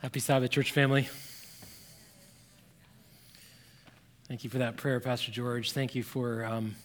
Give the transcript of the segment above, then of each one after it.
Happy Sabbath, church family. Thank you for that prayer, Pastor George. Thank you for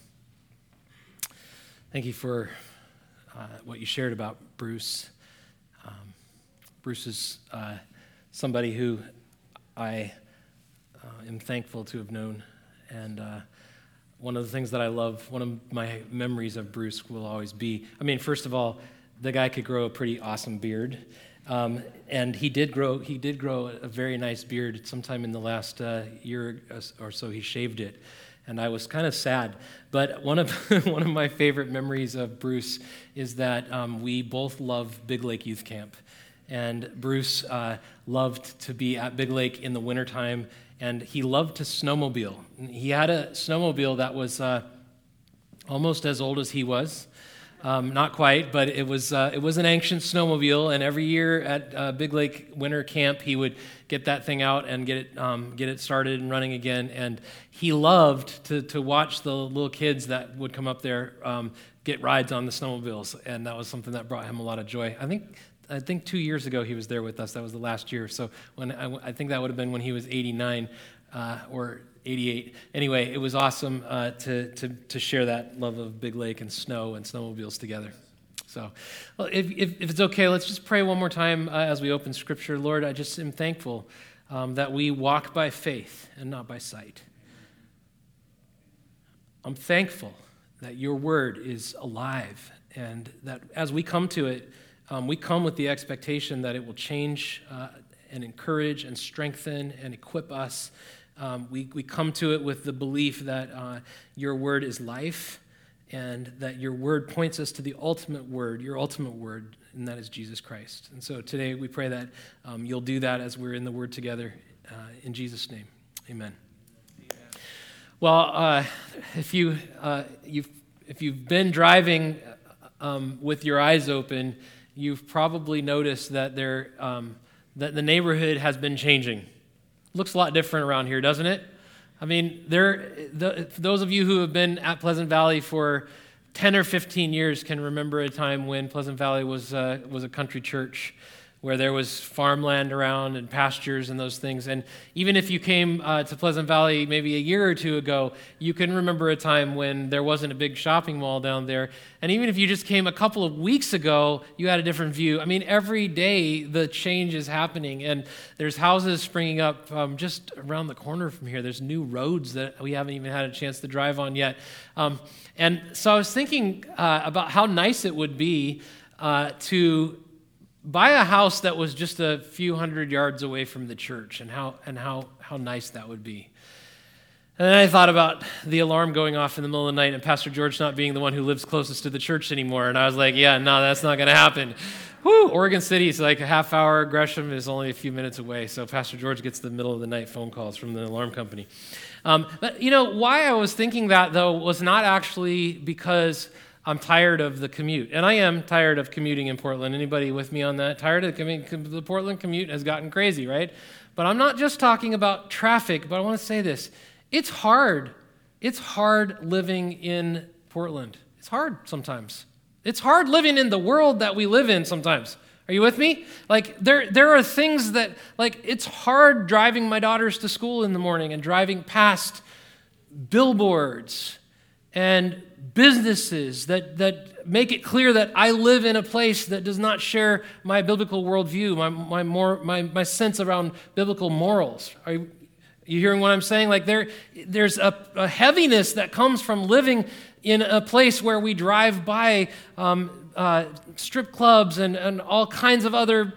what you shared about Bruce. Bruce is somebody who I am thankful to have known, and one of the things that I love, one of my memories of Bruce will always be, first of all, the guy could grow a pretty awesome beard. And he did grow a very nice beard sometime in the last year or so. He shaved it, and I was kind of sad. But one of my favorite memories of Bruce is that we both love Big Lake Youth Camp, and Bruce loved to be at Big Lake in the wintertime, and he loved to snowmobile. He had a snowmobile that was almost as old as he was. Not quite, but it was an ancient snowmobile, and every year at Big Lake Winter Camp, he would get that thing out and get it started and running again. And he loved to watch the little kids that would come up there get rides on the snowmobiles, and that was something that brought him a lot of joy. I think 2 years ago he was there with us. That was the last year. So I think that would have been when he was 89 or 88. Anyway, it was awesome to share that love of Big Lake and snow and snowmobiles together. So, well, if it's okay, let's just pray one more time as we open Scripture. Lord, I just am thankful that we walk by faith and not by sight. I'm thankful that your word is alive, and that as we come to it, we come with the expectation that it will change and encourage and strengthen and equip us. We come to it with the belief that your word is life, and that your word points us to the ultimate word, your ultimate word, and that is Jesus Christ. And so today we pray that you'll do that as we're in the word together. In Jesus' name, amen. Well, if you've been driving with your eyes open, you've probably noticed that that the neighborhood has been changing. Looks a lot different around here, doesn't it? Those of you who have been at Pleasant Valley for 10 or 15 years can remember a time when Pleasant Valley was a country church where there was farmland around and pastures and those things. And even if you came to Pleasant Valley maybe a year or two ago, you can remember a time when there wasn't a big shopping mall down there. And even if you just came a couple of weeks ago, you had a different view. Every day the change is happening, and there's houses springing up just around the corner from here. There's new roads that we haven't even had a chance to drive on yet. And so I was thinking about how nice it would be to buy a house that was just a few hundred yards away from the church, and how nice that would be. And then I thought about the alarm going off in the middle of the night and Pastor George not being the one who lives closest to the church anymore. And I was like, yeah, no, that's not going to happen. Oregon City is like a half hour. Gresham is only a few minutes away. So Pastor George gets the middle of the night phone calls from the alarm company. But why I was thinking that, though, was not actually because I'm tired of the commute. And I am tired of commuting in Portland. Anybody with me on that? Tired of the Portland commute has gotten crazy, right? But I'm not just talking about traffic, but I want to say this. It's hard. It's hard living in Portland. It's hard sometimes. It's hard living in the world that we live in sometimes. Are you with me? There are things that, it's hard driving my daughters to school in the morning and driving past billboards and businesses that make it clear that I live in a place that does not share my biblical worldview, my sense around biblical morals. Are you hearing what I'm saying? There's a heaviness that comes from living in a place where we drive by strip clubs and all kinds of other,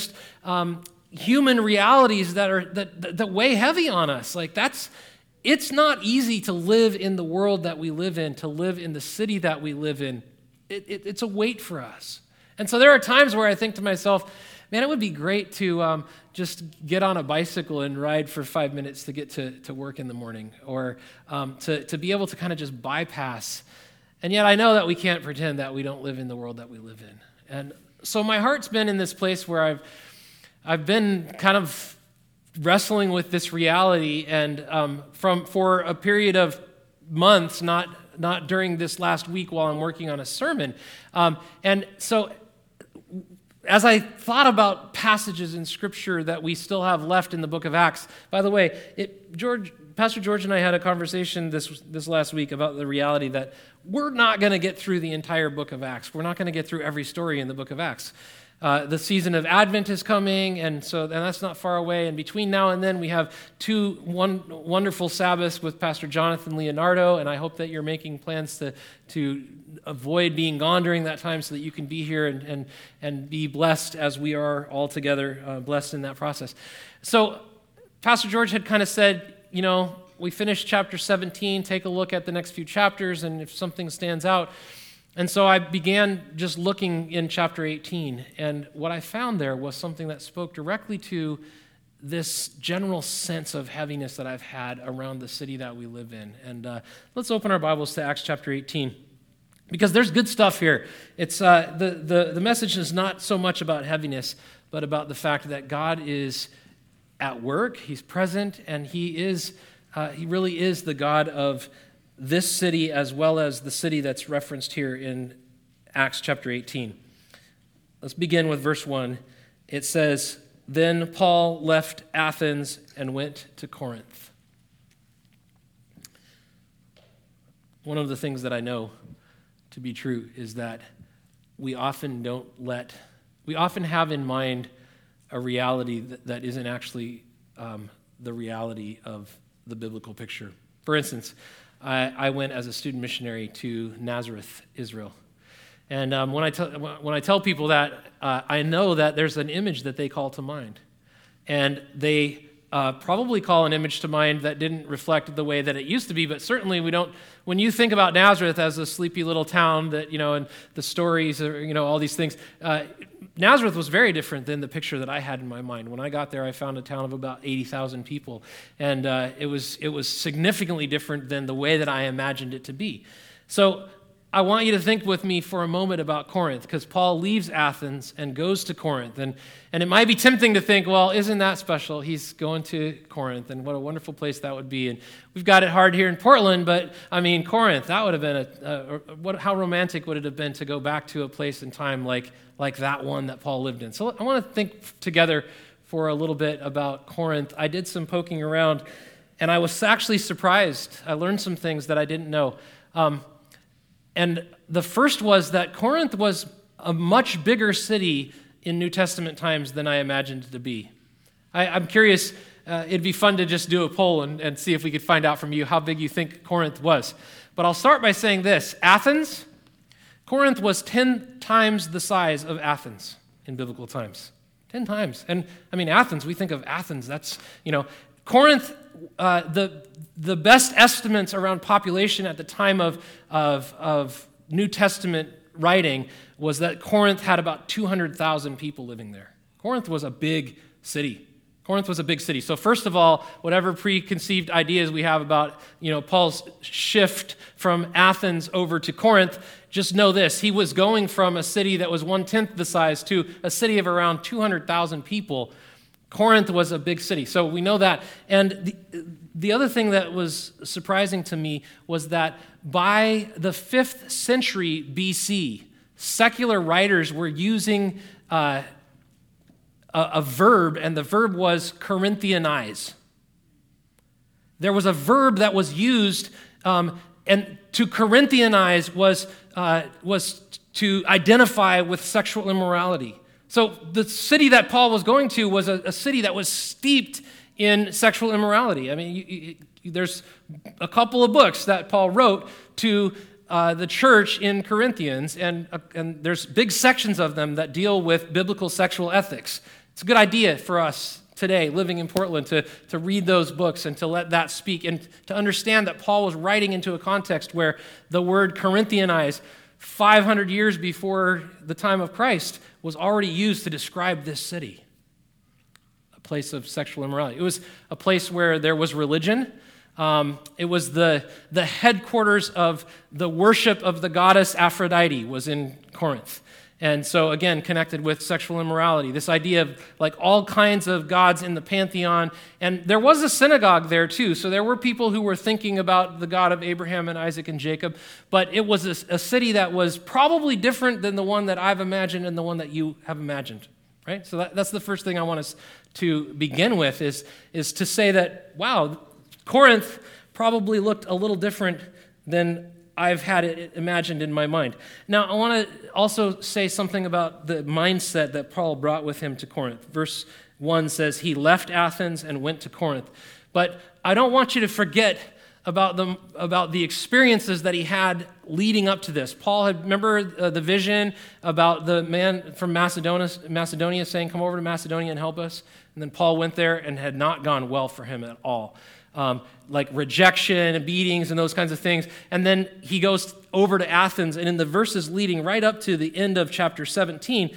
human realities that weigh heavy on us. It's not easy to live in the world that we live in, to live in the city that we live in. It's a weight for us. And so there are times where I think to myself, man, it would be great to just get on a bicycle and ride for 5 minutes to get to work in the morning, or to be able to kind of just bypass. And yet I know that we can't pretend that we don't live in the world that we live in. And so my heart's been in this place where I've been kind of wrestling with this reality, and for a period of months, not during this last week while I'm working on a sermon. And so as I thought about passages in Scripture that we still have left in the book of Acts, by the way, Pastor George and I had a conversation this last week about the reality that we're not going to get through the entire book of Acts. We're not going to get through every story in the book of Acts. The season of Advent is coming, and that's not far away. And between now and then, we have two wonderful Sabbaths with Pastor Jonathan Leonardo, and I hope that you're making plans to avoid being gone during that time so that you can be here and be blessed as we are all together, blessed in that process. So Pastor George had kind of said, we finished chapter 17, take a look at the next few chapters, and if something stands out. And so I began just looking in chapter 18, and what I found there was something that spoke directly to this general sense of heaviness that I've had around the city that we live in. And let's open our Bibles to Acts chapter 18, because there's good stuff here. It's the message is not so much about heaviness, but about the fact that God is at work, He's present, and He really is the God of this city as well as the city that's referenced here in Acts chapter 18. Let's begin with verse 1. It says, "Then Paul left Athens and went to Corinth." One of the things that I know to be true is that we often have in mind a reality that isn't actually the reality of the biblical picture. For instance, I went as a student missionary to Nazareth, Israel. And when I tell people that, I know that there's an image that they call to mind. And they probably call an image to mind that didn't reflect the way that it used to be, but certainly we don't. When you think about Nazareth as a sleepy little town that, and the stories, all these things, Nazareth was very different than the picture that I had in my mind. When I got there, I found a town of about 80,000 people, and it was significantly different than the way that I imagined it to be. So I want you to think with me for a moment about Corinth, because Paul leaves Athens and goes to Corinth. And it might be tempting to think, well, isn't that special? He's going to Corinth, and what a wonderful place that would be. And we've got it hard here in Portland, but Corinth, that would have been how romantic would it have been to go back to a place in time like that one that Paul lived in. So I want to think together for a little bit about Corinth. I did some poking around, and I was actually surprised. I learned some things that I didn't know. And the first was that Corinth was a much bigger city in New Testament times than I imagined it to be. I'm curious, it'd be fun to just do a poll and see if we could find out from you how big you think Corinth was. But I'll start by saying this. Corinth was 10 times the size of Athens in biblical times. 10 times. And Athens, we think of Athens, that's, Corinth, the best estimates around population at the time of New Testament writing was that Corinth had about 200,000 people living there. Corinth was a big city. So first of all, whatever preconceived ideas we have about, Paul's shift from Athens over to Corinth, just know this. He was going from a city that was 1/10 the size to a city of around 200,000 people. Corinth was a big city, so we know that. And the other thing that was surprising to me was that by the 5th century BC, secular writers were using a verb, and the verb was Corinthianize. There was a verb that was used, and to Corinthianize was to identify with sexual immorality. So the city that Paul was going to was a city that was steeped in sexual immorality. There's a couple of books that Paul wrote to the church in Corinthians, and there's big sections of them that deal with biblical sexual ethics. It's a good idea for us today, living in Portland, to read those books and to let that speak, and to understand that Paul was writing into a context where the word Corinthianize, 500 years before the time of Christ, was already used to describe this city, a place of sexual immorality. It was a place where there was religion. It was the headquarters of the worship of the goddess Aphrodite was in Corinth. And so, again, connected with sexual immorality, this idea of like all kinds of gods in the pantheon. And there was a synagogue there too. So there were people who were thinking about the God of Abraham and Isaac and Jacob. But it was a city that was probably different than the one that I've imagined and the one that you have imagined. Right? So that's the first thing I want us to begin with is to say that, wow, Corinth probably looked a little different than I've had it imagined in my mind. Now, I want to also say something about the mindset that Paul brought with him to Corinth. Verse 1 says, he left Athens and went to Corinth. But I don't want you to forget about the experiences that he had leading up to this. Paul had, remember the vision about the man from Macedonia saying, come over to Macedonia and help us? And then Paul went there and had not gone well for him at all. Like rejection and beatings and those kinds of things. And then he goes over to Athens, and in the verses leading right up to the end of chapter 17,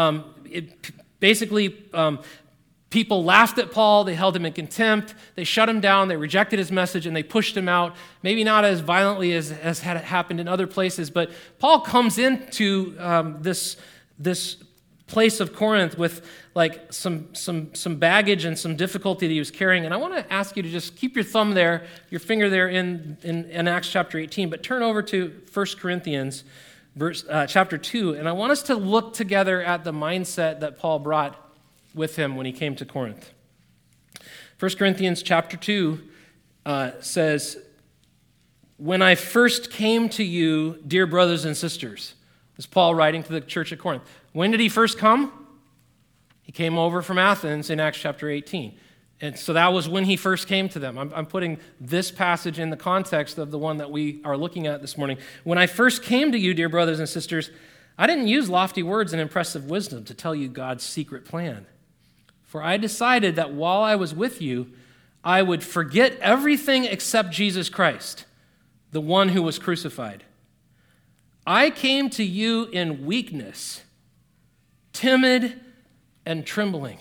people laughed at Paul, they held him in contempt, they shut him down, they rejected his message, and they pushed him out, maybe not as violently as had happened in other places, but Paul comes into this place of Corinth with like some baggage and some difficulty that he was carrying. And I want to ask you to just keep your thumb there, your finger there in Acts chapter 18, but turn over to 1 Corinthians chapter 2, and I want us to look together at the mindset that Paul brought with him when he came to Corinth. 1 Corinthians chapter 2 says, when I first came to you, dear brothers and sisters, this is Paul writing to the church at Corinth. When did he first come? He came over from Athens in Acts chapter 18. And so that was when he first came to them. I'm putting this passage in the context of the one that we are looking at this morning. When I first came to you, dear brothers and sisters, I didn't use lofty words and impressive wisdom to tell you God's secret plan. For I decided that while I was with you, I would forget everything except Jesus Christ, the one who was crucified. I came to you in weakness, timid and trembling.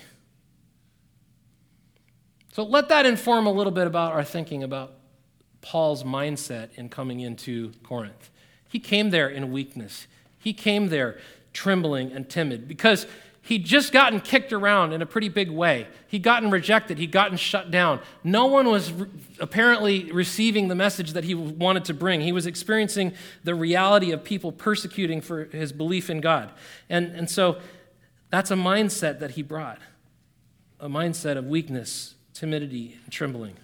So let that inform a little bit about our thinking about Paul's mindset in coming into Corinth. He came there in weakness. He came there trembling and timid because he'd just gotten kicked around in a pretty big way. He'd gotten rejected. He'd gotten shut down. No one was apparently receiving the message that he wanted to bring. He was experiencing the reality of people persecuting for his belief in God. And so that's a mindset that he brought, a mindset of weakness, timidity, and trembling.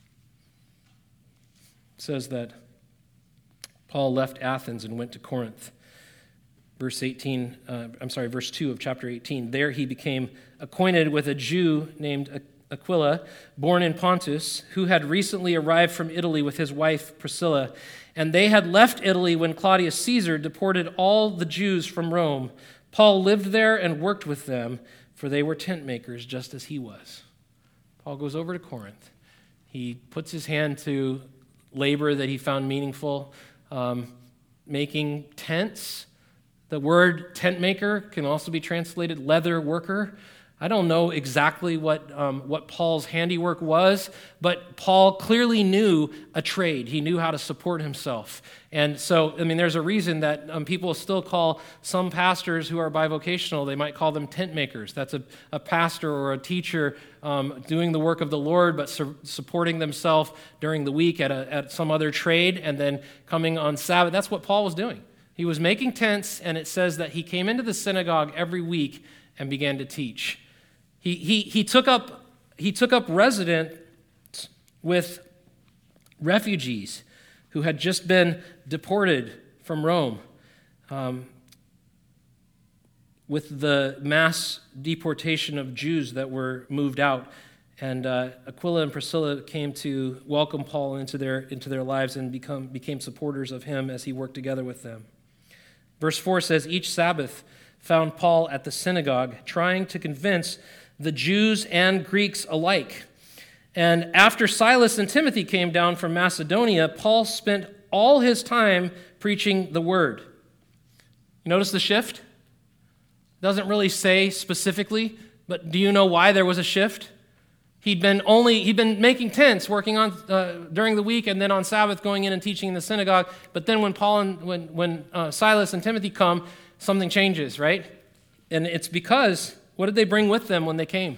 It says that Paul left Athens and went to Corinth. Verse 2 of chapter 18. There he became acquainted with a Jew named Aquila, born in Pontus, who had recently arrived from Italy with his wife Priscilla. And they had left Italy when Claudius Caesar deported all the Jews from Rome. Paul lived there and worked with them, for they were tent makers just as he was. Paul goes over to Corinth. He puts his hand to labor that he found meaningful, making tents. The word tent maker can also be translated leather worker. I don't know exactly what Paul's handiwork was, but Paul clearly knew a trade. He knew how to support himself. And so, there's a reason that people still call some pastors who are bivocational, they might call them tent makers. That's a pastor or a teacher doing the work of the Lord, but supporting themselves during the week at some other trade and then coming on Sabbath. That's what Paul was doing. He was making tents, and it says that he came into the synagogue every week and began to teach. He took up residence with refugees who had just been deported from Rome with the mass deportation of Jews that were moved out. And Aquila and Priscilla came to welcome Paul into their lives and became supporters of him as he worked together with them. Verse 4 says, each Sabbath found Paul at the synagogue, trying to convince the Jews and Greeks alike. And after Silas and Timothy came down from Macedonia, Paul spent all his time preaching the word. You notice the shift? It doesn't really say specifically, but do you know why there was a shift? He'd been making tents, working on during the week, and then on Sabbath going in and teaching in the synagogue. But then when Silas and Timothy come, something changes, right? And it's because, what did they bring with them when they came?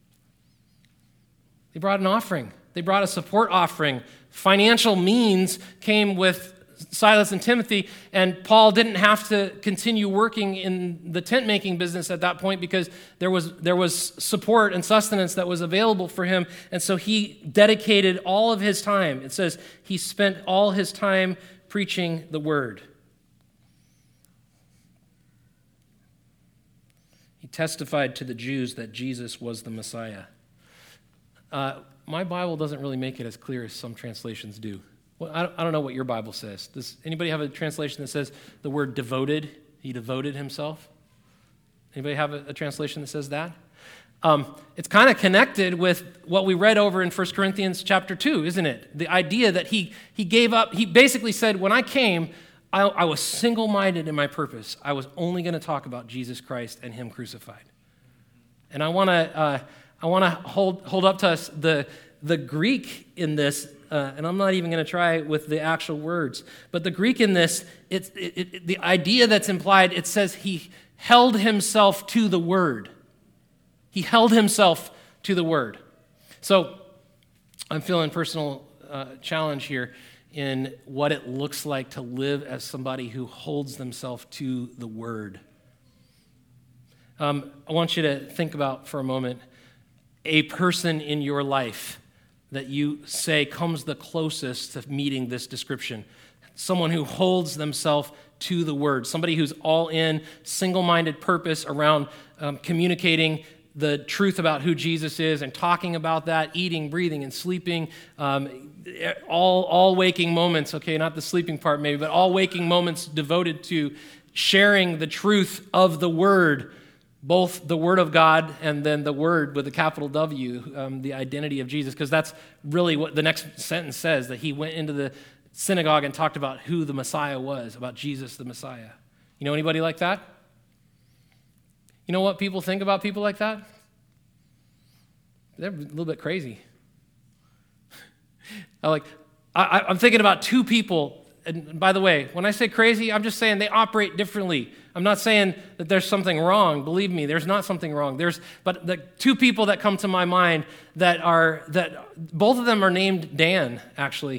They brought an offering. They brought a support offering. Financial means came with Silas and Timothy, and Paul didn't have to continue working in the tent-making business at that point because there was support and sustenance that was available for him, and so he dedicated all of his time. It says he spent all his time preaching the word. He testified to the Jews that Jesus was the Messiah. My Bible doesn't really make it as clear as some translations do. Well, I don't know what your Bible says. Does anybody have a translation that says the word devoted? He devoted himself? Anybody have a translation that says that? It's kind of connected with what we read over in 1 Corinthians chapter 2, isn't it? The idea that he gave up. He basically said, when I came, I was single-minded in my purpose. I was only going to talk about Jesus Christ and him crucified. And I want to hold up to us the Greek in this, and I'm not even going to try with the actual words, but the Greek in this, the idea that's implied, it says he held himself to the word. He held himself to the word. So I'm feeling personal challenge here in what it looks like to live as somebody who holds themselves to the word. I want you to think about for a moment a person in your life that you say comes the closest to meeting this description. Someone who holds themselves to the word. Somebody who's all in, single-minded purpose around communicating the truth about who Jesus is and talking about that, eating, breathing, and sleeping, all waking moments, okay, not the sleeping part maybe, but all waking moments devoted to sharing the truth of the word, both the Word of God and then the Word with a capital W, the identity of Jesus, because that's really what the next sentence says, that he went into the synagogue and talked about who the Messiah was, about Jesus the Messiah. You know anybody like that? You know what people think about people like that? They're a little bit crazy. I'm thinking about two people. And by the way, when I say crazy, I'm just saying they operate differently. I'm not saying that there's something wrong. Believe me, there's not something wrong. But the two people that come to my mind that both of them are named Dan, actually,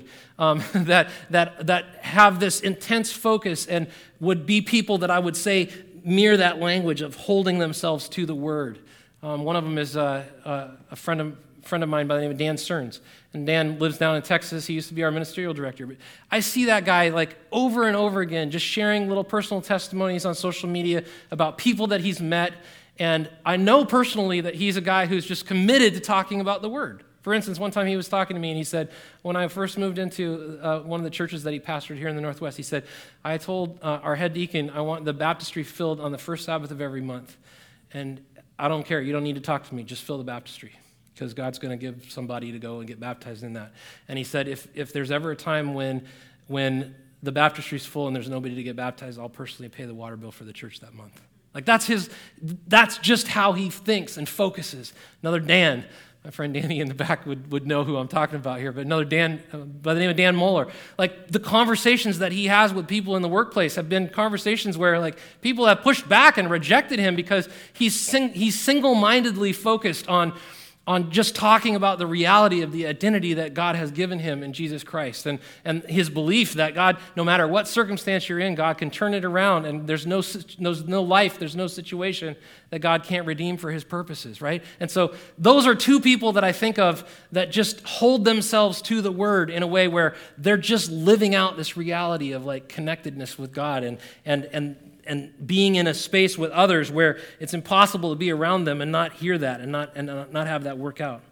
that have this intense focus and would be people that I would say mirror that language of holding themselves to the word. One of them is a friend of mine by the name of Dan Stearns. And Dan lives down in Texas. He used to be our ministerial director. But I see that guy like over and over again, just sharing little personal testimonies on social media about people that he's met. And I know personally that he's a guy who's just committed to talking about the word. For instance, one time he was talking to me and he said, when I first moved into one of the churches that he pastored here in the Northwest, he said, I told our head deacon, I want the baptistry filled on the first Sabbath of every month. And I don't care. You don't need to talk to me. Just fill the baptistry, because God's going to give somebody to go and get baptized in that. And he said, if there's ever a time when the baptistry's full and there's nobody to get baptized, I'll personally pay the water bill for the church that month. Like that's just how he thinks and focuses. Another Dan, my friend Danny in the back would know who I'm talking about here, but another Dan by the name of Dan Moeller. Like the conversations that he has with people in the workplace have been conversations where like people have pushed back and rejected him because he's single-mindedly focused on just talking about the reality of the identity that God has given him in Jesus Christ and his belief that God, no matter what circumstance you're in, God can turn it around, and there's no life, there's no situation that God can't redeem for his purposes, right? And so those are two people that I think of that just hold themselves to the word in a way where they're just living out this reality of like connectedness with God and being in a space with others where it's impossible to be around them and not hear that and not have that work out.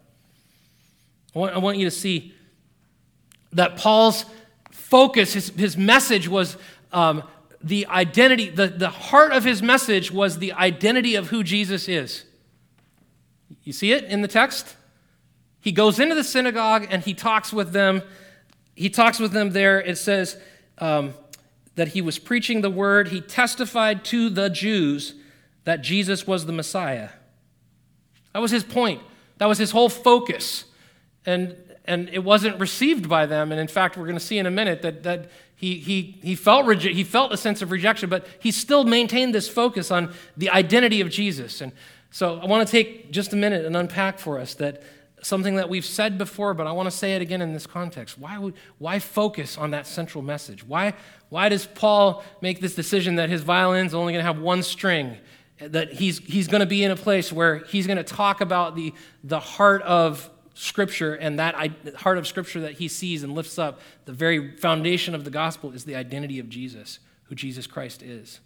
I want you to see that Paul's focus, his message was the identity, the heart of his message was the identity of who Jesus is. You see it in the text? He goes into the synagogue and he talks with them. He talks with them there. It says, that he was preaching the word. He testified to the Jews that Jesus was the Messiah. That was his point. That was his whole focus. And it wasn't received by them. And in fact, we're going to see in a minute that He felt he felt a sense of rejection, but he still maintained this focus on the identity of Jesus. And so I want to take just a minute and unpack for us that something that we've said before, but I want to say it again in this context. Why focus on that central message? Why does Paul make this decision that his violin's only going to have one string? That he's going to be in a place where he's going to talk about the heart of Scripture, and that heart of Scripture that he sees and lifts up, the very foundation of the gospel, is the identity of Jesus, who Jesus Christ is.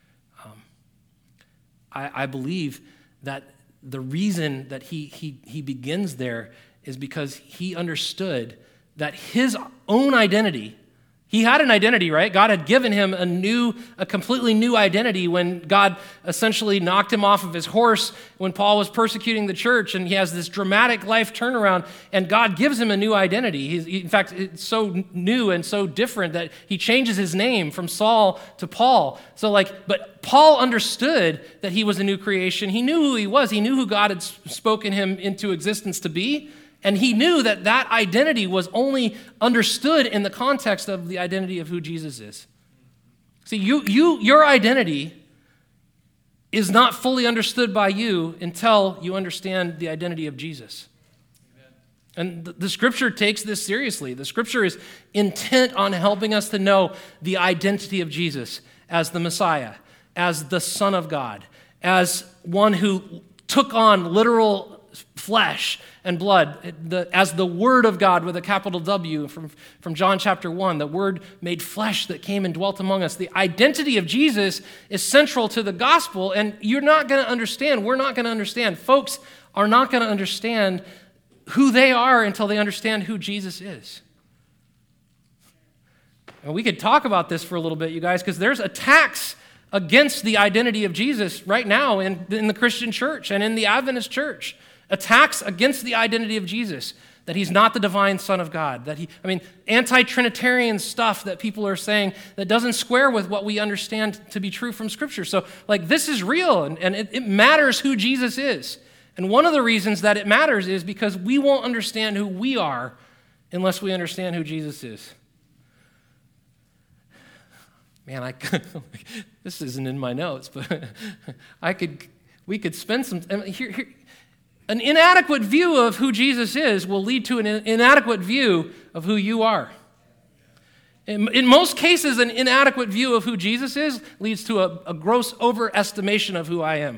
I believe that the reason that he begins there is because he understood that his own identity, he had an identity, right? God had given him a completely new identity when God essentially knocked him off of his horse when Paul was persecuting the church, and he has this dramatic life turnaround, and God gives him a new identity. In fact, it's so new and so different that he changes his name from Saul to Paul. But Paul understood that he was a new creation. He knew who he was. He knew who God had spoken him into existence to be. And he knew that identity was only understood in the context of the identity of who Jesus is. See, your identity is not fully understood by you until you understand the identity of Jesus. Amen. And the Scripture takes this seriously. The Scripture is intent on helping us to know the identity of Jesus as the Messiah, as the Son of God, as one who took on literal flesh and blood, as the Word of God with a capital W from John chapter 1, the Word made flesh that came and dwelt among us. The identity of Jesus is central to the gospel, and we're not going to understand, folks are not going to understand who they are until they understand who Jesus is. And we could talk about this for a little bit, you guys, because there's attacks against the identity of Jesus right now in the Christian church and in the Adventist church. Attacks against the identity of Jesus, that he's not the divine Son of God, anti-Trinitarian stuff that people are saying that doesn't square with what we understand to be true from Scripture. So, this is real, and it matters who Jesus is. And one of the reasons that it matters is because we won't understand who we are unless we understand who Jesus is. Man, this isn't in my notes, but we could spend some here. An inadequate view of who Jesus is will lead to an inadequate view of who you are. In most cases, an inadequate view of who Jesus is leads to a gross overestimation of who I am.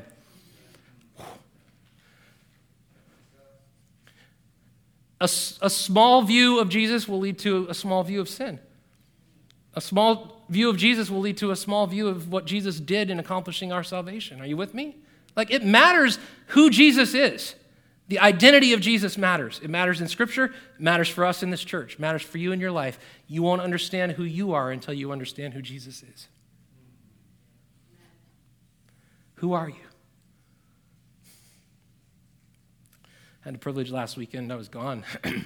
A small view of Jesus will lead to a small view of sin. A small view of Jesus will lead to a small view of what Jesus did in accomplishing our salvation. Are you with me? It matters who Jesus is. The identity of Jesus matters. It matters in Scripture. It matters for us in this church. It matters for you in your life. You won't understand who you are until you understand who Jesus is. Who are you? I had the privilege last weekend. I was gone.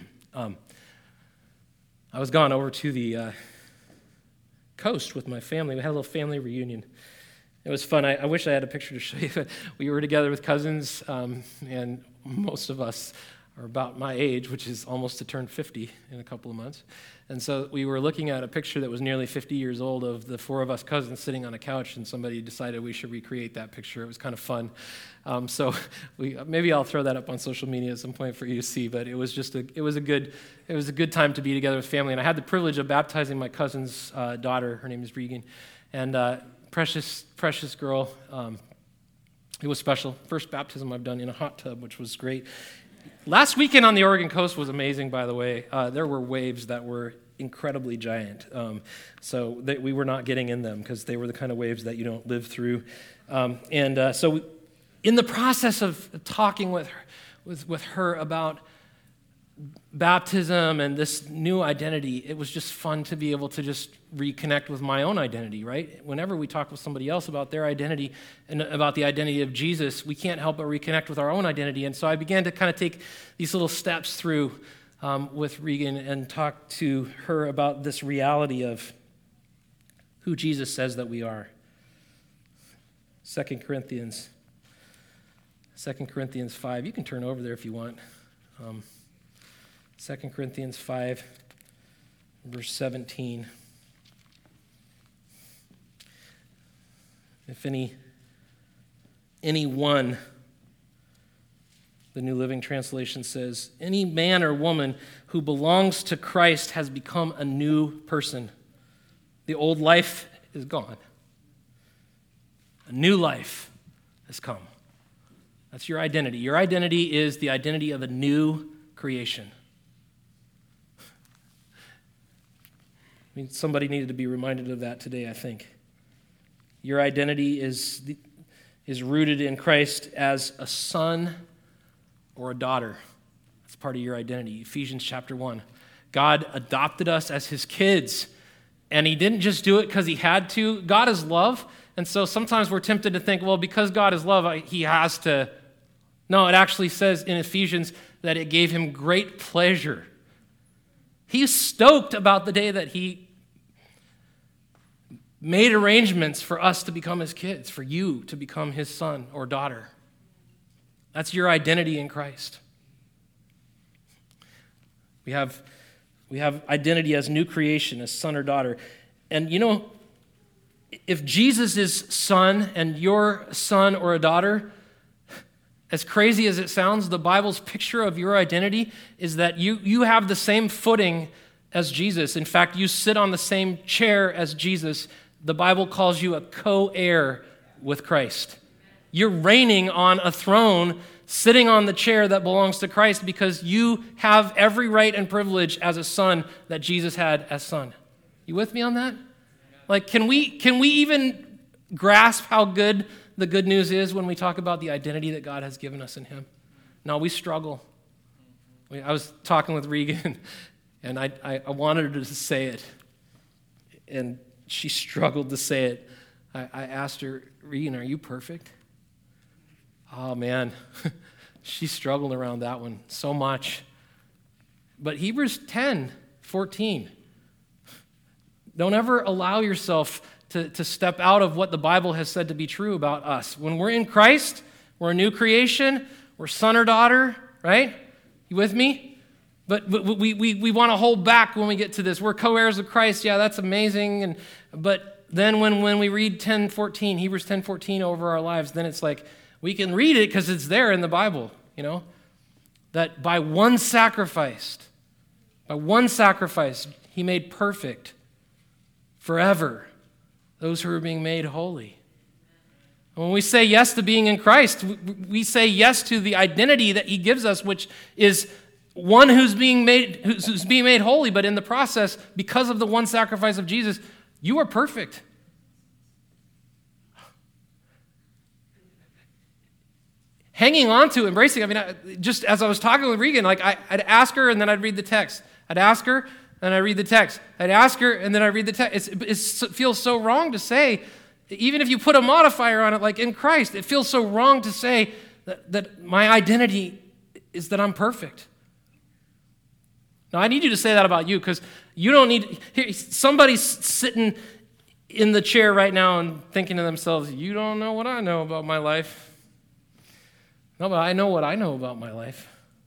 I was gone over to the coast with my family. We had a little family reunion. It was fun. I wish I had a picture to show you. We were together with cousins, and most of us are about my age, which is almost to turn 50 in a couple of months. And so we were looking at a picture that was nearly 50 years old of the four of us cousins sitting on a couch, and somebody decided we should recreate that picture. It was kind of fun. So maybe I'll throw that up on social media at some point for you to see. But it was a good time to be together with family. And I had the privilege of baptizing my cousin's daughter. Her name is Regan, and precious girl. It was special. First baptism I've done in a hot tub, which was great. Last weekend on the Oregon coast was amazing, by the way. There were waves that were incredibly giant. So we were not getting in them because they were the kind of waves that you don't live through. So in the process of talking with her about baptism and this new identity, it was just fun to be able to just reconnect with my own identity, right? Whenever we talk with somebody else about their identity and about the identity of Jesus, we can't help but reconnect with our own identity. And so I began to kind of take these little steps through with Regan and talk to her about this reality of who Jesus says that we are. 2 Corinthians 5. You can turn over there if you want. 2 Corinthians 5, verse 17. If anyone, the New Living Translation says, any man or woman who belongs to Christ has become a new person. The old life is gone. A new life has come. That's your identity. Your identity is the identity of a new creation. I mean, somebody needed to be reminded of that today, I think. Your identity is rooted in Christ as a son or a daughter. That's part of your identity. Ephesians chapter 1. God adopted us as his kids, and he didn't just do it because he had to. God is love, and so sometimes we're tempted to think, well, because God is love, he has to. No, it actually says in Ephesians that it gave him great pleasure. He's stoked about the day that he made arrangements for us to become his kids, for you to become his son or daughter. That's your identity in Christ. We have identity as new creation, as son or daughter. And you know, if Jesus is son and you're a son or a daughter, as crazy as it sounds, the Bible's picture of your identity is that you have the same footing as Jesus. In fact, you sit on the same chair as Jesus. The Bible calls you a co-heir with Christ. You're reigning on a throne, sitting on the chair that belongs to Christ because you have every right and privilege as a son that Jesus had as son. You with me on that? Like, can we even grasp how good the good news is when we talk about the identity that God has given us in him? No, we struggle. I was talking with Regan, and I wanted her to say it, and she struggled to say it. I asked her, Regan, are you perfect? Oh, man. She struggled around that one so much. But Hebrews 10:14. Don't ever allow yourself to step out of what the Bible has said to be true about us. When we're in Christ, we're a new creation, we're son or daughter, right? You with me? But we want to hold back when we get to this. We're co-heirs of Christ. Yeah, that's amazing. But then when we read Hebrews 10:14 over our lives, then it's like we can read it because it's there in the Bible, you know, that by one sacrifice, he made perfect forever those who are being made holy. And when we say yes to being in Christ, we say yes to the identity that he gives us, which is one who's being made holy, but in the process, because of the one sacrifice of Jesus, you are perfect. Hanging on to, embracing, just as I was talking with Regan, like I'd ask her and then I'd read the text. I'd ask her and I'd read the text. I'd ask her and then I'd read the text. It feels so wrong to say, even if you put a modifier on it, like in Christ, it feels so wrong to say that my identity is that I'm perfect. Now, I need you to say that about you because you don't need, somebody's sitting in the chair right now and thinking to themselves, you don't know what I know about my life. No, but I know what I know about my life.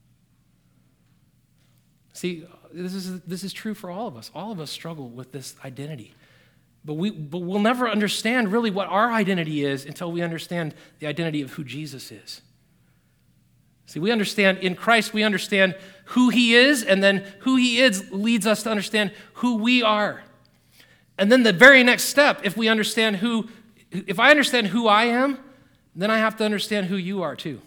See, this is true for all of us. All of us struggle with this identity. But we'll never understand really what our identity is until we understand the identity of who Jesus is. See, we understand in Christ, we understand who he is, and then who he is leads us to understand who we are. And then the very next step, if I understand who I am, then I have to understand who you are too.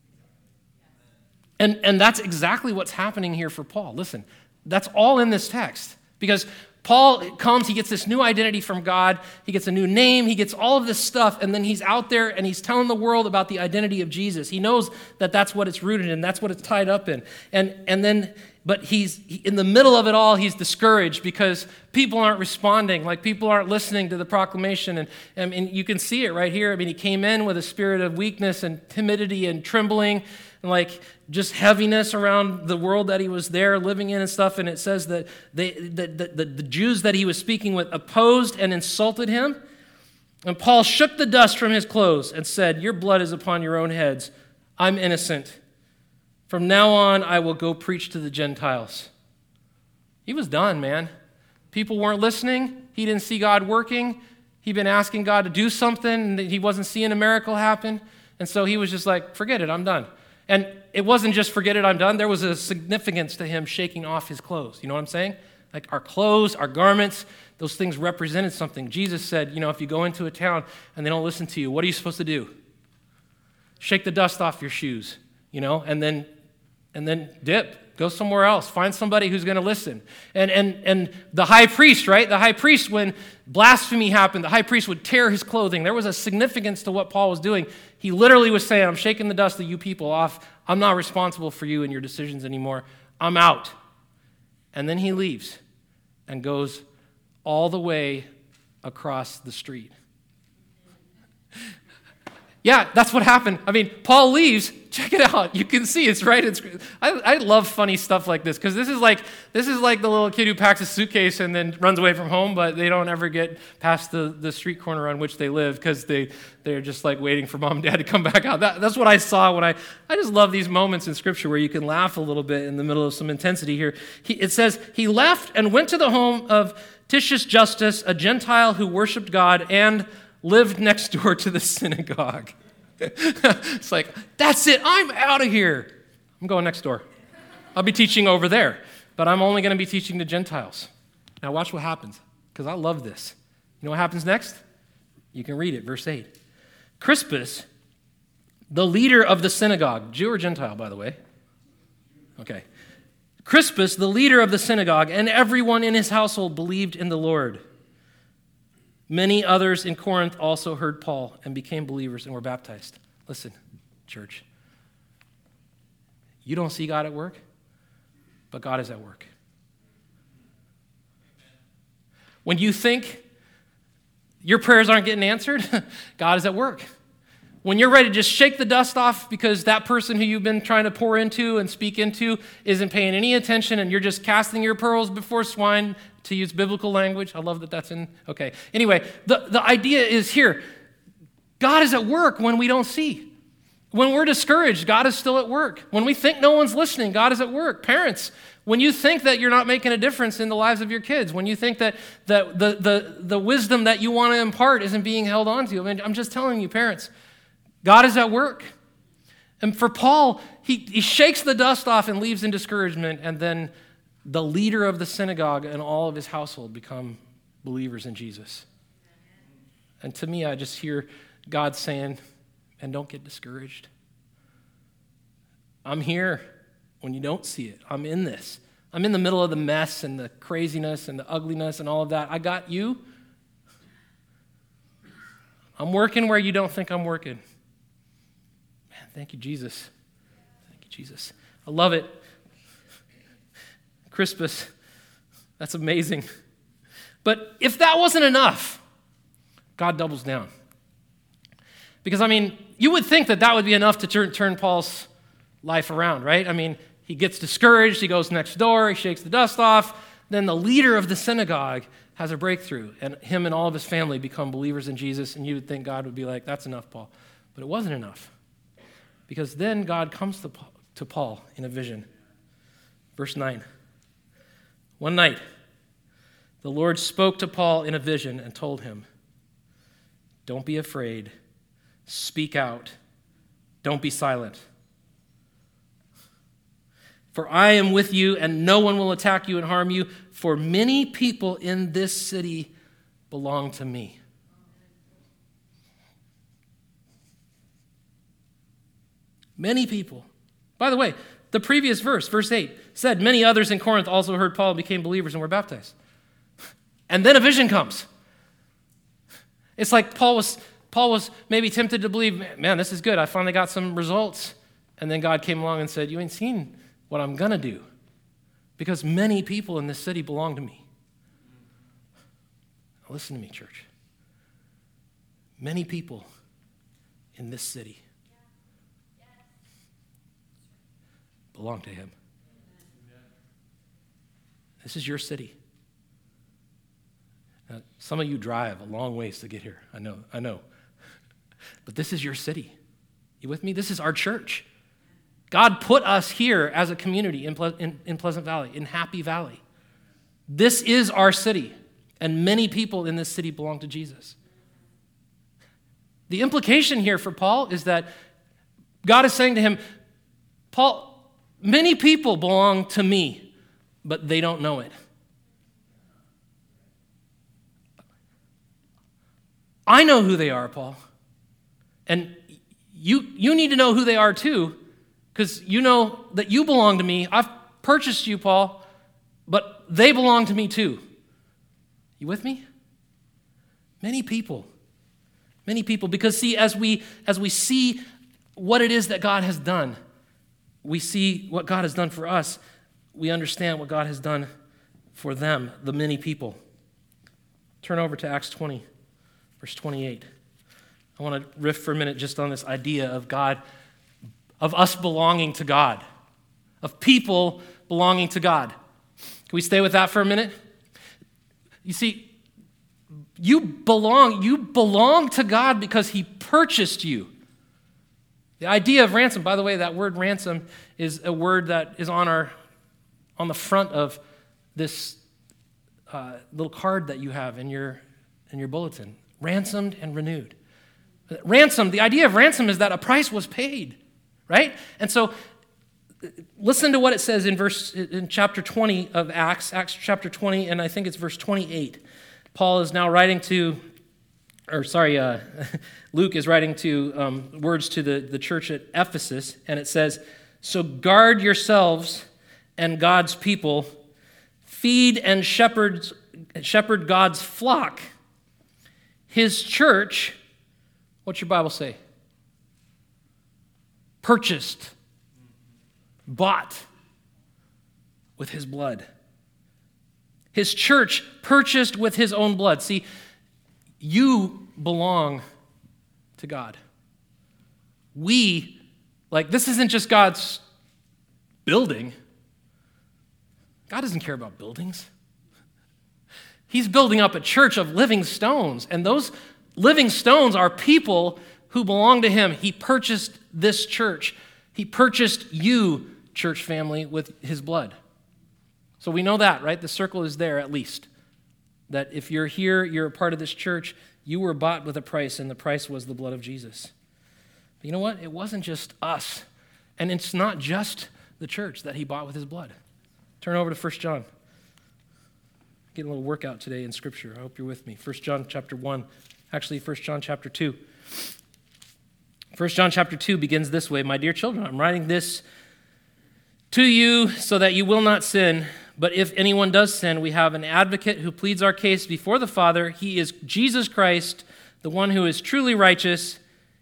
And that's exactly what's happening here for Paul. Listen, that's all in this text. Because Paul comes, he gets this new identity from God, he gets a new name, he gets all of this stuff, and then he's out there and he's telling the world about the identity of Jesus. He knows that that's what it's rooted in, that's what it's tied up in. But he's in the middle of it all, he's discouraged because people aren't responding, like people aren't listening to the proclamation. And you can see it right here. He came in with a spirit of weakness and timidity and trembling, and like just heaviness around the world that he was there living in and stuff. And it says that the Jews that he was speaking with opposed and insulted him. And Paul shook the dust from his clothes and said, "Your blood is upon your own heads. I'm innocent. From now on, I will go preach to the Gentiles." He was done, man. People weren't listening. He didn't see God working. He'd been asking God to do something, and he wasn't seeing a miracle happen. And so he was just like, forget it, I'm done. And it wasn't just forget it, I'm done. There was a significance to him shaking off his clothes. You know what I'm saying? Like our clothes, our garments, those things represented something. Jesus said, if you go into a town and they don't listen to you, what are you supposed to do? Shake the dust off your shoes, and then dip. Go somewhere else. Find somebody who's going to listen. And the high priest, right? The high priest, when blasphemy happened, the high priest would tear his clothing. There was a significance to what Paul was doing. He literally was saying, I'm shaking the dust of you people off. I'm not responsible for you and your decisions anymore. I'm out. And then he leaves and goes all the way across the street. Yeah, that's what happened. Paul leaves. Check it out. You can see it's right. I love funny stuff like this because this is like the little kid who packs a suitcase and then runs away from home, but they don't ever get past the street corner on which they live because they're just like waiting for mom and dad to come back out. That's what I saw when I just love these moments in Scripture where you can laugh a little bit in the middle of some intensity here. It says, he left and went to the home of Titius Justus, a Gentile who worshiped God and lived next door to the synagogue. It's like, that's it, I'm out of here. I'm going next door. I'll be teaching over there, but I'm only going to be teaching to Gentiles. Now watch what happens, because I love this. You know what happens next? You can read it, verse 8. Crispus, the leader of the synagogue, Jew or Gentile, by the way? Okay. Crispus, the leader of the synagogue, and everyone in his household believed in the Lord. Many others in Corinth also heard Paul and became believers and were baptized. Listen, church. You don't see God at work, but God is at work. When you think your prayers aren't getting answered, God is at work. When you're ready to just shake the dust off because that person who you've been trying to pour into and speak into isn't paying any attention and you're just casting your pearls before swine, to use biblical language. I love that that's in, okay. Anyway, the idea is here. God is at work when we don't see. When we're discouraged, God is still at work. When we think no one's listening, God is at work. Parents, when you think that you're not making a difference in the lives of your kids, when you think that the wisdom that you want to impart isn't being held on to, I'm just telling you, parents, God is at work. And for Paul, he shakes the dust off and leaves in discouragement, and then the leader of the synagogue and all of his household become believers in Jesus. And to me, I just hear God saying, and don't get discouraged. I'm here when you don't see it. I'm in this. I'm in the middle of the mess and the craziness and the ugliness and all of that. I got you. I'm working where you don't think I'm working. Man, thank you, Jesus. Thank you, Jesus. I love it. Crispus, that's amazing. But if that wasn't enough, God doubles down. Because, you would think that would be enough to turn Paul's life around, right? He gets discouraged, he goes next door, he shakes the dust off. Then the leader of the synagogue has a breakthrough, and him and all of his family become believers in Jesus, and you would think God would be like, that's enough, Paul. But it wasn't enough. Because then God comes to Paul in a vision. Verse 9. One night, the Lord spoke to Paul in a vision and told him, don't be afraid. Speak out. Don't be silent. For I am with you, and no one will attack you and harm you, for many people in this city belong to me. Many people. By the way, the previous verse, verse 8, said, many others in Corinth also heard Paul and became believers and were baptized. And then a vision comes. It's like Paul was maybe tempted to believe, man, this is good. I finally got some results. And then God came along and said, you ain't seen what I'm going to do, because many people in this city belong to me. Now listen to me, church. Many people in this city belong to him. This is your city. Now, some of you drive a long ways to get here. I know. But this is your city. You with me? This is our church. God put us here as a community in Pleasant Valley, in Happy Valley. This is our city, and many people in this city belong to Jesus. The implication here for Paul is that God is saying to him, Paul, many people belong to me, but they don't know it. I know who they are, Paul. And you need to know who they are too, because you know that you belong to me. I've purchased you, Paul, but they belong to me too. You with me? Many people, because see, as we see what it is that God has done, we see what God has done for us, we understand what God has done for them, the many people. Turn over to Acts 20, verse 28. I want to riff for a minute just on this idea of God, of us belonging to God, of people belonging to God. Can we stay with that for a minute? You see, you belong to God because he purchased you. The idea of ransom, by the way, that word ransom is a word that is on the front of this little card that you have in your bulletin. Ransomed and renewed. Ransom, the idea of ransom is that a price was paid, right? And so listen to what it says in chapter 20 of Acts chapter 20, and I think it's verse 28. Paul is now writing to, Luke is writing to words to the church at Ephesus, and it says, "So guard yourselves and God's people, feed and shepherd God's flock, his church," what's your Bible say? Purchased, bought with his blood. His church purchased with his own blood. See, you belong to God. This isn't just God's building. God doesn't care about buildings. He's building up a church of living stones, and those living stones are people who belong to him. He purchased this church. He purchased you, church family, with his blood. So we know that, right? The circle is there at least. That if you're here, you're a part of this church, you were bought with a price, and the price was the blood of Jesus. But you know what? It wasn't just us. And it's not just the church that he bought with his blood. Turn over to 1 John. Getting a little workout today in Scripture. I hope you're with me. 1 John chapter 1. Actually, 1 John chapter 2. 1 John chapter 2 begins this way. "My dear children, I'm writing this to you so that you will not sin. But if anyone does sin, we have an advocate who pleads our case before the Father. He is Jesus Christ, the one who is truly righteous."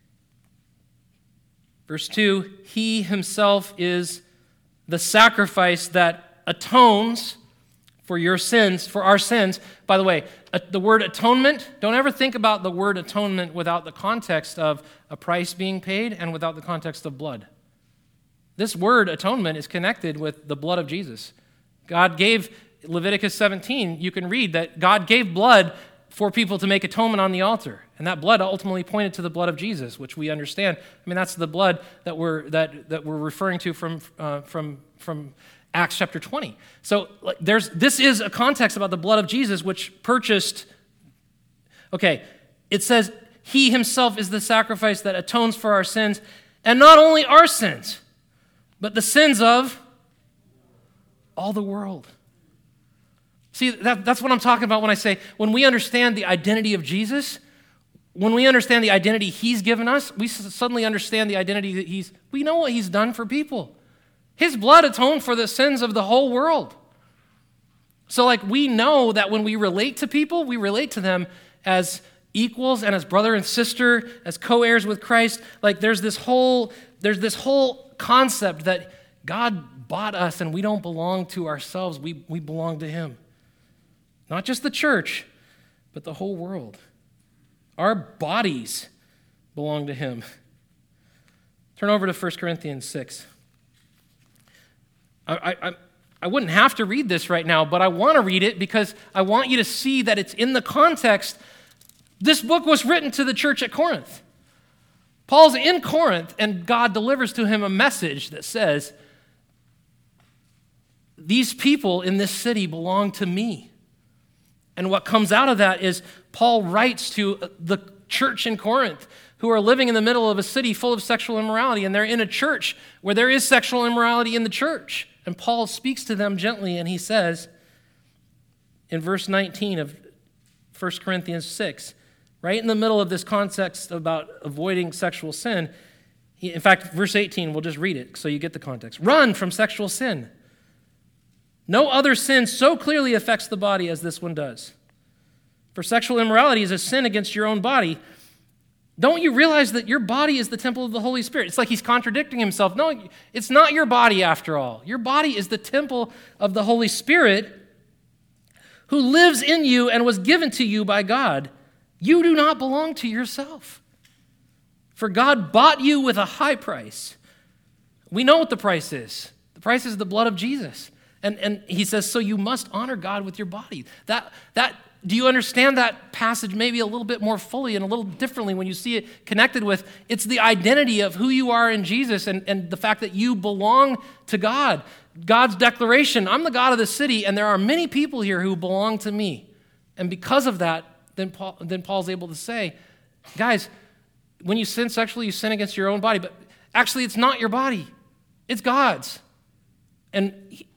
Verse 2, "He himself is the sacrifice that atones for your sins, for our sins." By the way, the word atonement, don't ever think about the word atonement without the context of a price being paid and without the context of blood. This word atonement is connected with the blood of Jesus. God gave, Leviticus 17, you can read that God gave blood for people to make atonement on the altar. And that blood ultimately pointed to the blood of Jesus, which we understand. I mean, that's the blood that we're referring to from Acts chapter 20. So this is a context about the blood of Jesus, which purchased. Okay, it says, "He himself is the sacrifice that atones for our sins," and not only our sins, but the sins of all the world. See, that's what I'm talking about when I say, when we understand the identity of Jesus, when we understand the identity he's given us, we suddenly understand the identity that we know what he's done for people. His blood atoned for the sins of the whole world. So we know that when we relate to people, we relate to them as equals and as brother and sister, as co-heirs with Christ. There's this whole concept that God bought us and we don't belong to ourselves. We belong to him. Not just the church, but the whole world. Our bodies belong to him. Turn over to 1 Corinthians 6. I wouldn't have to read this right now, but I want to read it because I want you to see that it's in the context. This book was written to the church at Corinth. Paul's in Corinth, and God delivers to him a message that says, these people in this city belong to me. And what comes out of that is Paul writes to the church in Corinth, who are living in the middle of a city full of sexual immorality, and they're in a church where there is sexual immorality in the church. And Paul speaks to them gently, and he says in verse 19 of 1 Corinthians 6, right in the middle of this context about avoiding sexual sin, in fact, verse 18, we'll just read it so you get the context. Run from sexual sin. No other sin so clearly affects the body as this one does. For sexual immorality is a sin against your own body. Don't you realize that your body is the temple of the Holy Spirit? It's like he's contradicting himself. No, it's not your body after all. Your body is the temple of the Holy Spirit who lives in you and was given to you by God. You do not belong to yourself. For God bought you with a high price. We know what the price is. The price is the blood of Jesus. And he says, so you must honor God with your body. Do you understand that passage maybe a little bit more fully and a little differently when you see it connected with, it's the identity of who you are in Jesus and the fact that you belong to God. God's declaration, I'm the God of the city, and there are many people here who belong to me. And because of that, then Paul's able to say, guys, when you sin sexually, you sin against your own body, but actually it's not your body. It's God's. And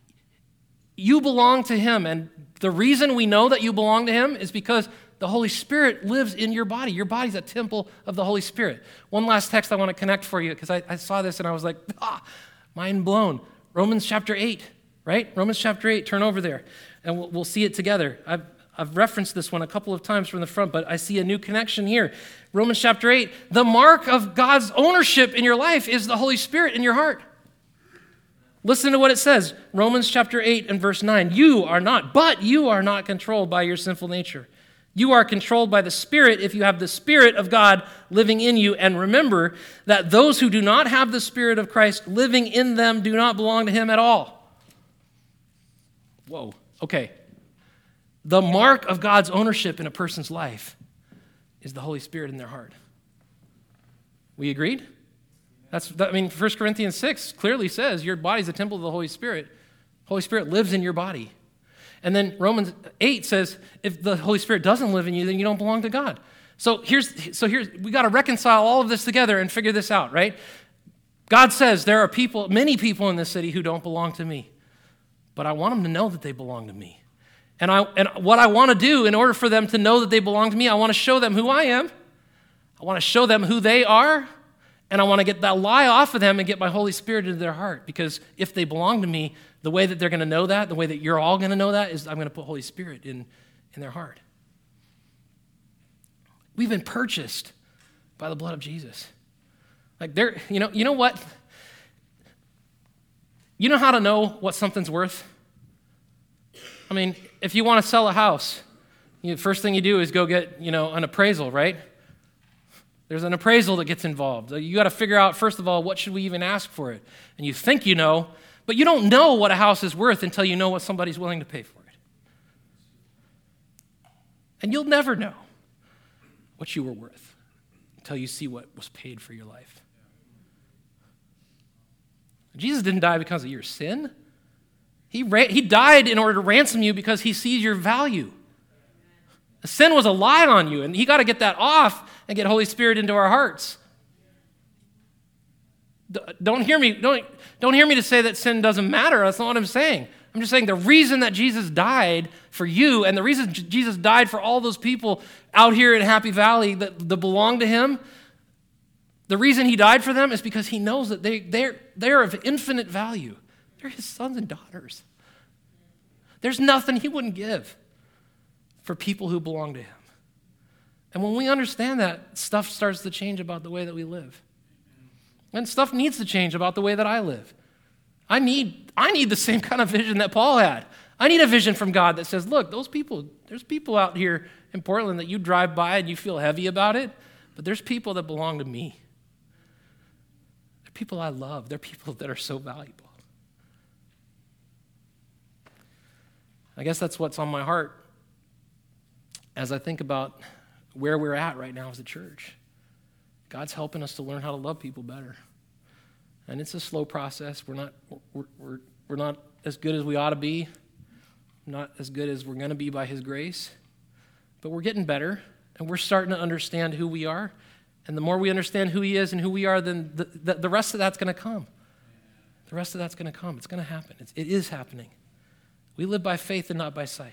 you belong to him, and the reason we know that you belong to him is because the Holy Spirit lives in your body. Your body's a temple of the Holy Spirit. One last text I want to connect for you, because I saw this and I was like, mind blown. Romans chapter 8, right? Romans chapter 8, turn over there, and we'll see it together. I've referenced this one a couple of times from the front, but I see a new connection here. Romans chapter 8, the mark of God's ownership in your life is the Holy Spirit in your heart. Listen to what it says, Romans chapter 8 and verse 9. You are not controlled by your sinful nature. You are controlled by the Spirit if you have the Spirit of God living in you. And remember that those who do not have the Spirit of Christ living in them do not belong to him at all. Whoa, okay. The mark of God's ownership in a person's life is the Holy Spirit in their heart. We agreed? 1 Corinthians 6 clearly says your body's a temple of the Holy Spirit. Holy Spirit lives in your body. And then Romans 8 says if the Holy Spirit doesn't live in you, then you don't belong to God. So here's we got to reconcile all of this together and figure this out, right? God says there are many people in this city who don't belong to me, but I want them to know that they belong to me. And what I want to do in order for them to know that they belong to me, I want to show them who I am. I want to show them who they are. And I want to get that lie off of them and get my Holy Spirit into their heart. Because if they belong to me, the way that they're going to know that, the way that you're all going to know that, is I'm going to put Holy Spirit in their heart. We've been purchased by the blood of Jesus. Like you know what? You know how to know what something's worth? I mean, if you want to sell a house, first thing you do is go get, an appraisal, right? There's an appraisal that gets involved. You got to figure out, first of all, what should we even ask for it? And you think you know, but you don't know what a house is worth until you know what somebody's willing to pay for it. And you'll never know what you were worth until you see what was paid for your life. Jesus didn't die because of your sin. He died in order to ransom you because he sees your value. Sin was a lie on you, and he got to get that off and get Holy Spirit into our hearts. Don't hear me to say that sin doesn't matter. That's not what I'm saying. I'm just saying the reason that Jesus died for you and the reason Jesus died for all those people out here in Happy Valley that belong to him, the reason he died for them is because he knows that they're of infinite value. They're his sons and daughters. There's nothing he wouldn't give for people who belong to him. And when we understand that, stuff starts to change about the way that we live. And stuff needs to change about the way that I live. I need the same kind of vision that Paul had. I need a vision from God that says, look, there's people out here in Portland that you drive by and you feel heavy about it, but there's people that belong to me. They're people I love. They're people that are so valuable. I guess that's what's on my heart as I think about where we're at right now as a church. God's helping us to learn how to love people better. And it's a slow process. We're not as good as we ought to be, not as good as we're going to be by his grace, but we're getting better, and we're starting to understand who we are. And the more we understand who he is and who we are, then the rest of that's going to come. The rest of that's going to come. It's going to happen. It is happening. We live by faith and not by sight.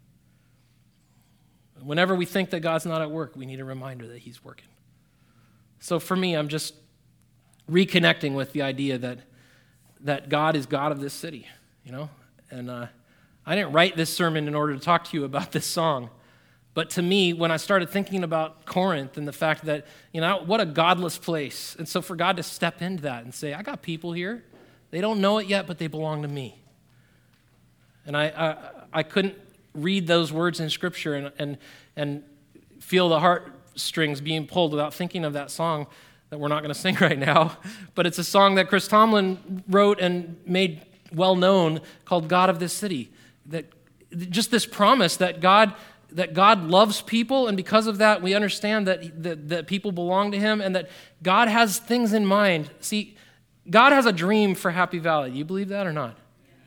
Whenever we think that God's not at work, we need a reminder that he's working. So for me, I'm just reconnecting with the idea that God is God of this city, And I didn't write this sermon in order to talk to you about this song. But to me, when I started thinking about Corinth and the fact that, what a godless place. And so for God to step into that and say, I got people here. They don't know it yet, but they belong to me. And I couldn't read those words in Scripture and feel the heartstrings being pulled without thinking of that song that we're not going to sing right now. But it's a song that Chris Tomlin wrote and made well known called God of this City. That just this promise that God loves people, and because of that, we understand that people belong to him and that God has things in mind. See, God has a dream for Happy Valley. Do you believe that or not?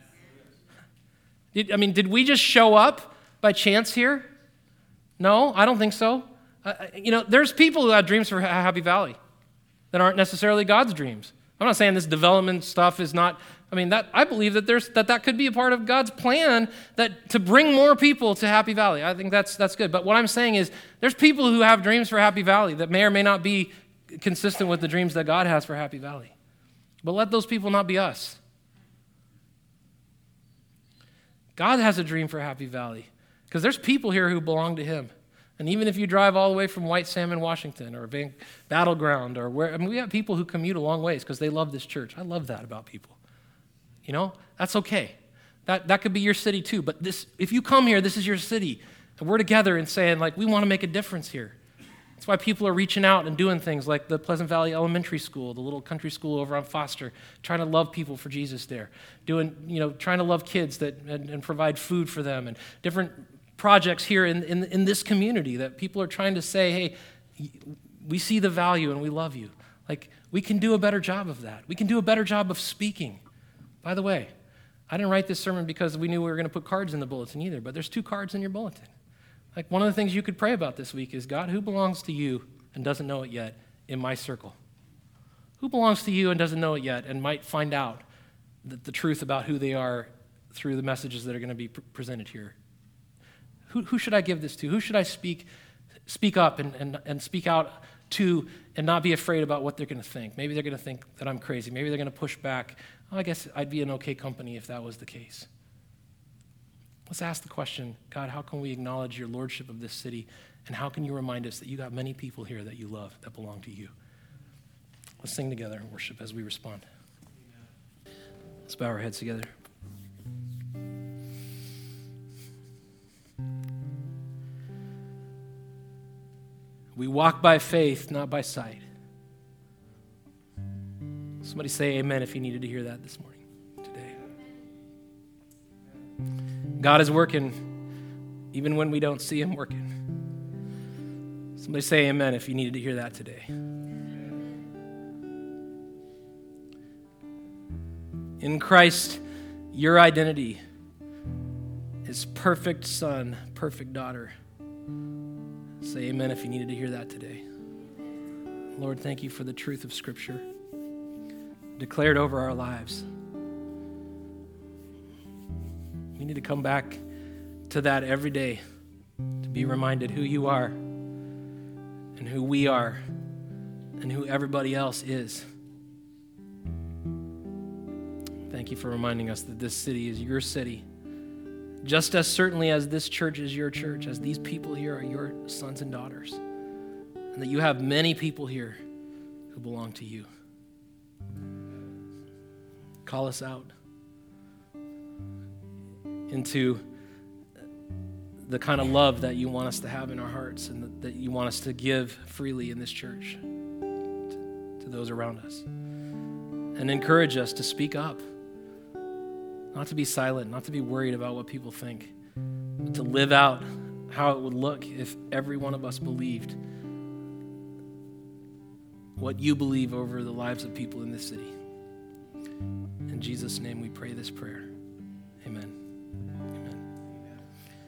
Did we just show up by chance here? No, I don't think so. There's people who have dreams for Happy Valley that aren't necessarily God's dreams. I'm not saying this development stuff is not. I believe that that could be a part of God's plan that to bring more people to Happy Valley. I think that's good. But what I'm saying is there's people who have dreams for Happy Valley that may or may not be consistent with the dreams that God has for Happy Valley. But let those people not be us. God has a dream for Happy Valley because there's people here who belong to him. And even if you drive all the way from White Salmon, Washington, or Battleground, or where, we have people who commute a long ways because they love this church. I love that about people. That's okay. That could be your city too. But if you come here, this is your city. And we're together and saying, we want to make a difference here. That's why people are reaching out and doing things like the Pleasant Valley Elementary School, the little country school over on Foster, trying to love people for Jesus there, trying to love kids and provide food for them, and different projects here in this community that people are trying to say, hey, we see the value and we love you. We can do a better job of that. We can do a better job of speaking. By the way, I didn't write this sermon because we knew we were going to put cards in the bulletin either, but there's 2 cards in your bulletin. One of the things you could pray about this week is, God, who belongs to you and doesn't know it yet in my circle? Who belongs to you and doesn't know it yet and might find out the truth about who they are through the messages that are going to be presented here? Who should I give this to? Who should I speak up and speak out to and not be afraid about what they're going to think? Maybe they're going to think that I'm crazy. Maybe they're going to push back. I guess I'd be an okay company if that was the case. Let's ask the question, God, how can we acknowledge your lordship of this city, and how can you remind us that you got many people here that you love, that belong to you? Let's sing together and worship as we respond. Let's bow our heads together. We walk by faith, not by sight. Somebody say amen if you needed to hear that this morning, today. God is working even when we don't see him working. Somebody say amen if you needed to hear that today. In Christ, your identity is perfect son, perfect daughter. Say amen if you needed to hear that today. Lord, thank you for the truth of Scripture declared over our lives. We need to come back to that every day to be reminded who you are and who we are and who everybody else is. Thank you for reminding us that this city is your city, just as certainly as this church is your church, as these people here are your sons and daughters, and that you have many people here who belong to you. Call us out into the kind of love that you want us to have in our hearts and that you want us to give freely in this church to those around us. And encourage us to speak up, not to be silent, not to be worried about what people think, but to live out how it would look if every one of us believed what you believe over the lives of people in this city. In Jesus' name we pray this prayer. Amen.